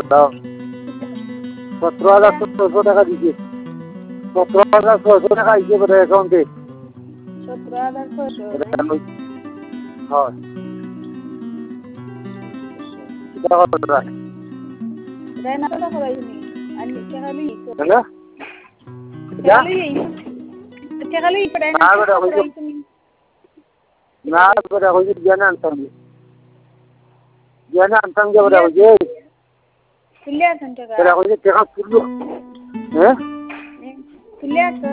দাও 17,600 টাকা দিছে 17,600 টাকা আইছে বলে অ্যাকাউন্টে 17,600 হয় এটা কতটা তাই না তো করাইনি আর টাকা লই হ্যাঁ টাকা লই পড়ে না বড় হইছে না বড় হইছে জানা আনতাম যে বড় হইছে তুলিয়া আছেন টাকা বড় হইছে টাকা তুললো হ্যাঁ তুলিয়া